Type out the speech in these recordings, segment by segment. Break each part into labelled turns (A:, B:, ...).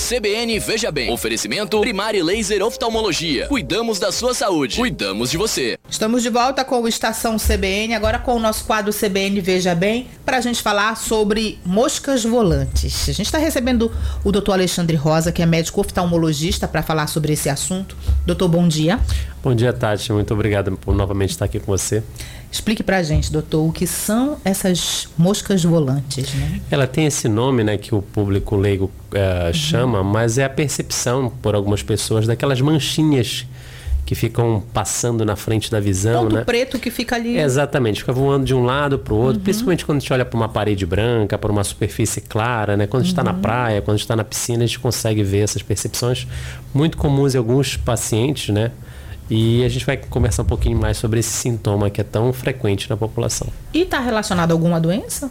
A: CBN Veja Bem. Oferecimento Primari Laser Oftalmologia. Cuidamos da sua saúde. Cuidamos de você.
B: Estamos de volta com o Estação CBN, agora com o nosso quadro CBN Veja Bem, para a gente falar sobre moscas volantes. A gente está recebendo o Dr. Alexandre Rosa, que é médico oftalmologista, para falar sobre esse assunto. Doutor, bom dia.
C: Bom dia, Tati. Muito obrigado por novamente estar aqui com você.
B: Explique pra gente, doutor, o que são essas moscas volantes, né?
C: Ela tem esse nome, né, que o público leigo chama, mas é a percepção por algumas pessoas daquelas manchinhas que ficam passando na frente da visão,
B: ponto
C: né?
B: preto que fica ali.
C: Exatamente, fica voando de um lado para o outro, principalmente quando a gente olha para uma parede branca, para uma superfície clara, né? Quando a gente está na praia, quando a gente está na piscina, a gente consegue ver essas percepções muito comuns em alguns pacientes, né? E a gente vai conversar um pouquinho mais sobre esse sintoma que é tão frequente na população.
B: E está relacionado a alguma doença?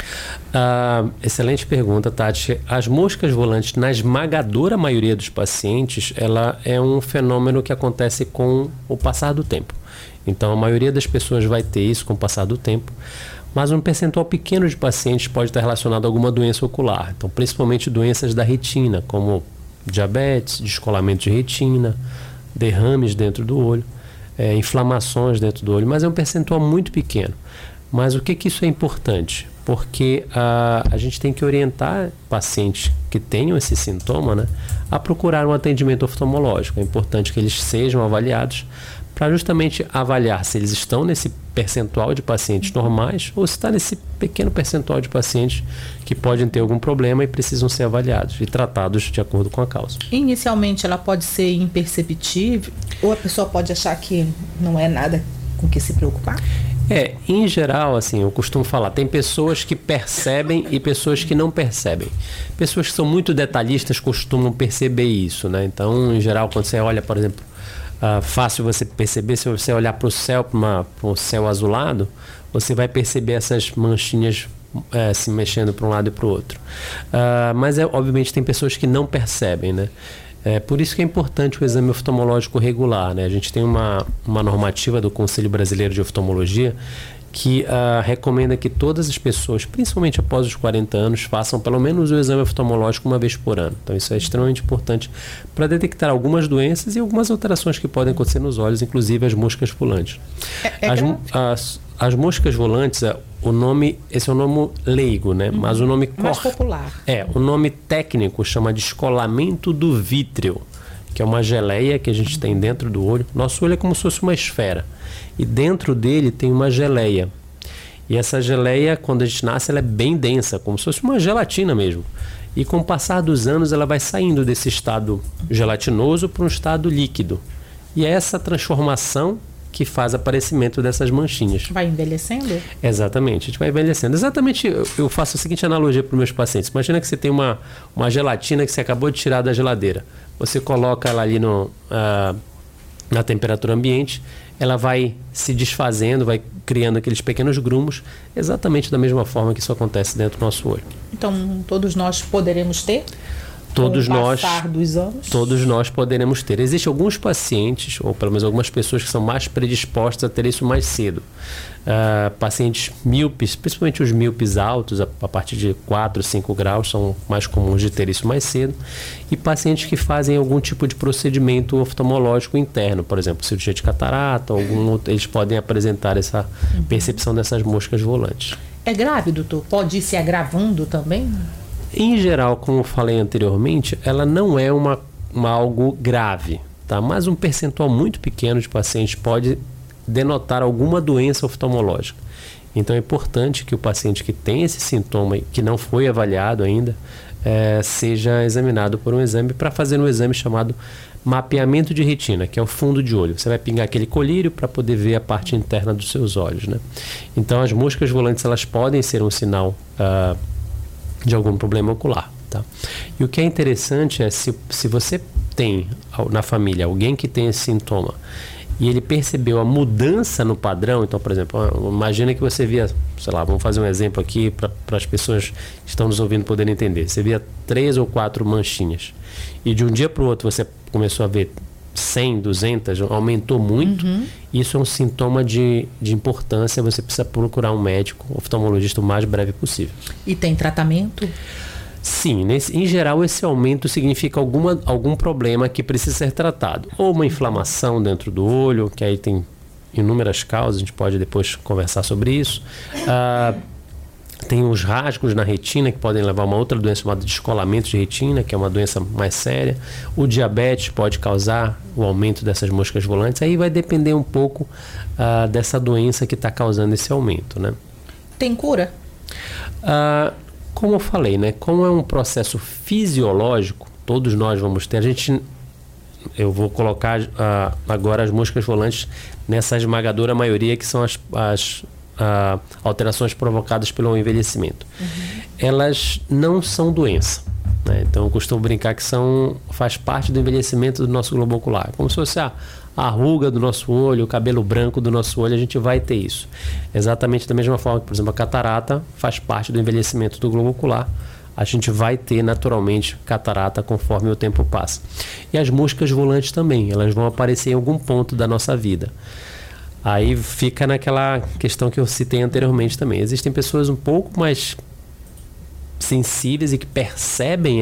C: Excelente pergunta, Tati. As moscas volantes, na esmagadora maioria dos pacientes, ela é um fenômeno que acontece com o passar do tempo. Então, a maioria das pessoas vai ter isso com o passar do tempo, mas um percentual pequeno de pacientes pode estar relacionado a alguma doença ocular. Então, principalmente doenças da retina, como diabetes, descolamento de retina, derrames dentro do olho, inflamações dentro do olho, mas é um percentual muito pequeno. Mas o que isso é importante? Porque a gente tem que orientar pacientes que tenham esse sintoma, né, a procurar um atendimento oftalmológico. É importante que eles sejam avaliados para justamente avaliar se eles estão nesse percentual de pacientes normais ou se está nesse pequeno percentual de pacientes que podem ter algum problema e precisam ser avaliados e tratados de acordo com a causa.
B: Inicialmente ela pode ser imperceptível ou a pessoa pode achar que não é nada com que se preocupar?
C: Em geral, assim, eu costumo falar, tem pessoas que percebem e pessoas que não percebem. Pessoas que são muito detalhistas costumam perceber isso, né? Então, em geral, quando você olha, por exemplo, fácil você perceber, se você olhar para o céu, para o céu azulado, você vai perceber essas manchinhas se mexendo para um lado e para o outro. Mas, obviamente, tem pessoas que não percebem, né? Por isso que é importante o exame oftalmológico regular, né? A gente tem uma normativa do Conselho Brasileiro de Oftalmologia que recomenda que todas as pessoas, principalmente após os 40 anos, façam pelo menos o exame oftalmológico uma vez por ano. Então isso é extremamente importante para detectar algumas doenças e algumas alterações que podem acontecer nos olhos, inclusive as moscas volantes. As moscas volantes, esse é o nome leigo, né? Mas o nome
B: mais popular.
C: O nome técnico chama de escolamento do vítreo, que é uma geleia que a gente tem dentro do olho. Nosso olho é como se fosse uma esfera. E dentro dele tem uma geleia. E essa geleia, quando a gente nasce, ela é bem densa, como se fosse uma gelatina mesmo. E com o passar dos anos, ela vai saindo desse estado gelatinoso para um estado líquido. E é essa transformação que faz aparecimento dessas manchinhas.
B: Vai envelhecendo?
C: Exatamente, a gente vai envelhecendo. Exatamente, eu faço a seguinte analogia para os meus pacientes. Imagina que você tem uma gelatina que você acabou de tirar da geladeira. Você coloca ela ali na temperatura ambiente, ela vai se desfazendo, vai criando aqueles pequenos grumos, exatamente da mesma forma que isso acontece dentro do nosso olho.
B: Então, todos nós poderemos ter?
C: Todos nós poderemos ter. Existem alguns pacientes, ou pelo menos algumas pessoas que são mais predispostas a ter isso mais cedo. Pacientes míopes, principalmente os míopes altos, a partir de 4, 5 graus, são mais comuns de ter isso mais cedo. E pacientes que fazem algum tipo de procedimento oftalmológico interno, por exemplo, cirurgia de catarata, eles podem apresentar essa percepção dessas moscas volantes.
B: É grave, doutor? Pode ir se agravando também?
C: Em geral, como eu falei anteriormente, ela não é algo grave, tá? Mas um percentual muito pequeno de pacientes pode denotar alguma doença oftalmológica. Então é importante que o paciente que tem esse sintoma e que não foi avaliado ainda, seja examinado por um exame para fazer um exame chamado mapeamento de retina, que é o fundo de olho. Você vai pingar aquele colírio para poder ver a parte interna dos seus olhos, né? Então as moscas volantes, elas podem ser um sinal de algum problema ocular, tá? E o que é interessante é se você tem na família alguém que tem esse sintoma e ele percebeu a mudança no padrão, então, por exemplo, imagina que você via, sei lá, vamos fazer um exemplo aqui para as pessoas que estão nos ouvindo poderem entender. Você via 3 ou 4 manchinhas e de um dia para o outro você começou a ver 100, 200, aumentou muito. Isso é um sintoma de importância. Você precisa procurar um médico oftalmologista o mais breve possível.
B: E tem tratamento?
C: Sim, em geral esse aumento significa algum problema que precisa ser tratado. Ou uma inflamação dentro do olho, que aí tem inúmeras causas, a gente pode depois conversar sobre isso. Tem os rasgos na retina que podem levar a uma outra doença chamada descolamento de retina, que é uma doença mais séria. O diabetes pode causar o aumento dessas moscas volantes. Aí vai depender um pouco dessa doença que está causando esse aumento, né?
B: Tem cura?
C: Como eu falei, né? Como é um processo fisiológico, todos nós vamos ter. Eu vou colocar agora as moscas volantes nessa esmagadora maioria que são as alterações provocadas pelo envelhecimento. Elas não são doença, né? Então eu costumo brincar que faz parte do envelhecimento do nosso globo ocular. Como se fosse a ruga do nosso olho, o cabelo branco do nosso olho, a gente vai ter isso. Exatamente da mesma forma que, por exemplo, a catarata faz parte do envelhecimento do globo ocular. A gente vai ter naturalmente catarata conforme o tempo passa. E as moscas volantes também, elas vão aparecer em algum ponto da nossa vida. Aí fica naquela questão que eu citei anteriormente também. Existem pessoas um pouco mais sensíveis e que percebem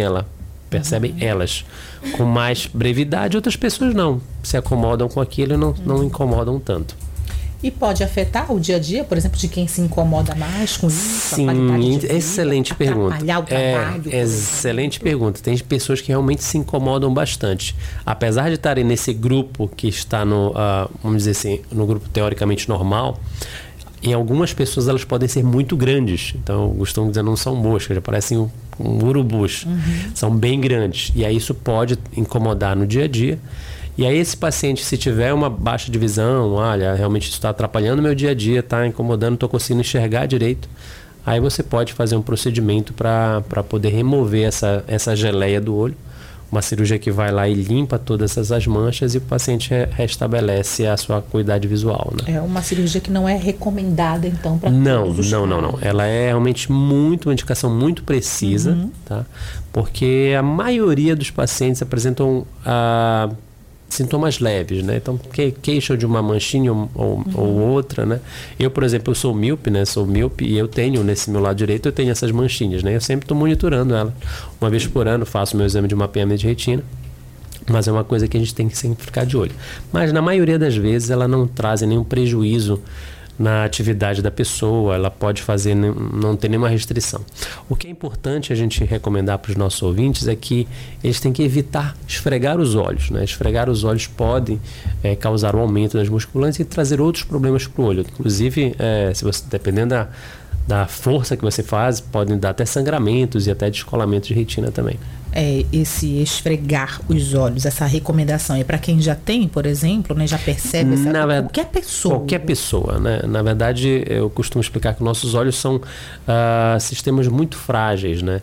C: elas com mais brevidade, outras pessoas não, se acomodam com aquilo e não incomodam tanto.
B: E pode afetar o dia a dia, por exemplo, de quem se incomoda mais com isso?
C: Sim, excelente pergunta.
B: Atrapalhar o trabalho?
C: Excelente pergunta. Tem pessoas que realmente se incomodam bastante. Apesar de estarem nesse grupo que está vamos dizer assim, no grupo teoricamente normal, em algumas pessoas elas podem ser muito grandes. Então, eu costumo dizer, não são moscas, já parecem urubus. São bem grandes. E aí isso pode incomodar no dia a dia. E aí esse paciente, se tiver uma baixa de visão, olha, realmente isso está atrapalhando o meu dia a dia, está incomodando, não estou conseguindo enxergar direito, aí você pode fazer um procedimento para poder remover essa geleia do olho. Uma cirurgia que vai lá e limpa todas essas manchas e o paciente restabelece a sua acuidade visual, né?
B: É uma cirurgia que não é recomendada, então, para todos os casos.
C: Não. Ela é realmente uma indicação muito precisa, tá? Porque a maioria dos pacientes apresentam sintomas leves, né? Então, queixam de uma manchinha ou outra, né? Eu, por exemplo, eu sou míope, né? Sou míope e eu tenho, nesse meu lado direito, eu tenho essas manchinhas, né? Eu sempre estou monitorando ela. Uma vez por ano faço meu exame de mapeamento de retina, mas é uma coisa que a gente tem que sempre ficar de olho. Mas, na maioria das vezes, ela não traz nenhum prejuízo na atividade da pessoa, ela pode fazer, não ter nenhuma restrição. O que é importante a gente recomendar para os nossos ouvintes é que eles têm que evitar esfregar os olhos, né? Esfregar os olhos pode causar um aumento das musculares e trazer outros problemas para o olho. Inclusive, se você, dependendo da força que você faz, podem dar até sangramentos e até descolamento de retina também.
B: Esse esfregar os olhos, essa recomendação é para quem já tem, por exemplo, né, já percebe qualquer pessoa. Qualquer pessoa,
C: né? Na verdade, eu costumo explicar que nossos olhos são sistemas muito frágeis, né?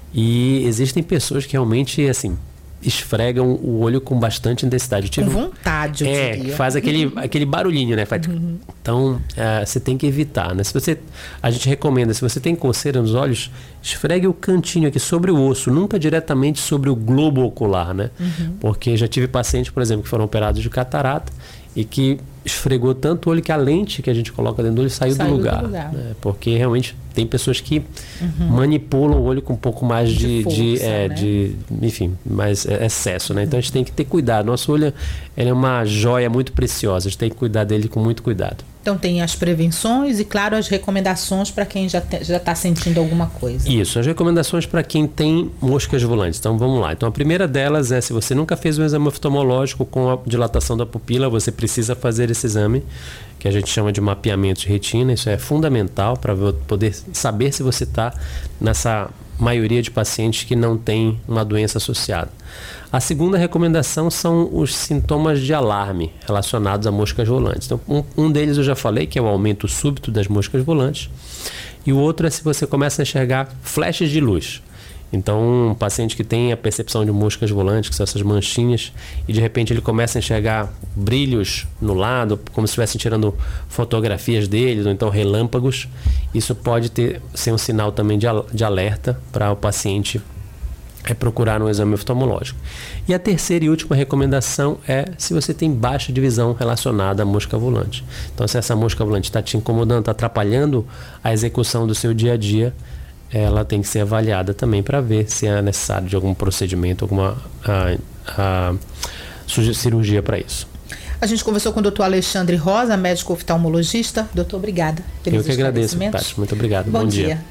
C: E existem pessoas que realmente, assim, esfregam o olho com bastante intensidade.
B: Com vontade, eu diria.
C: Faz aquele barulhinho, né? Então, você tem que evitar, né? A gente recomenda, se você tem coceira nos olhos, esfregue o cantinho aqui sobre o osso, nunca diretamente sobre o globo ocular, né? Porque já tive pacientes, por exemplo, que foram operados de catarata e que esfregou tanto o olho que a lente que a gente coloca dentro do olho saiu do lugar. Né? Porque realmente tem pessoas que manipulam o olho com um pouco mais de mais excesso, né? Então a gente tem que ter cuidado. Nosso olho é uma joia muito preciosa, a gente tem que cuidar dele com muito cuidado.
B: Então tem as prevenções e, claro, as recomendações para quem já está sentindo alguma coisa.
C: Isso, as recomendações para quem tem moscas volantes. Então vamos lá. Então a primeira delas é, se você nunca fez um exame oftalmológico com a dilatação da pupila, você precisa fazer esse exame, que a gente chama de mapeamento de retina. Isso é fundamental para poder saber se você está nessa maioria de pacientes que não tem uma doença associada. A segunda recomendação são os sintomas de alarme relacionados a moscas volantes. Então, um deles eu já falei, que é o aumento súbito das moscas volantes. E o outro é se você começa a enxergar flashes de luz. Então, um paciente que tem a percepção de moscas volantes, que são essas manchinhas, e de repente ele começa a enxergar brilhos no lado, como se estivessem tirando fotografias deles, ou então relâmpagos, isso pode ser um sinal também de alerta para o paciente procurar um exame oftalmológico. E a terceira e última recomendação é se você tem baixa de visão relacionada à mosca volante. Então, se essa mosca volante está te incomodando, está atrapalhando a execução do seu dia a dia, ela tem que ser avaliada também para ver se é necessário de algum procedimento, alguma cirurgia para isso.
B: A gente conversou com o Dr. Alexandre Rosa, médico oftalmologista. Doutor, obrigada pelos
C: Eu que agradeço, Tati. Muito obrigado. Bom dia.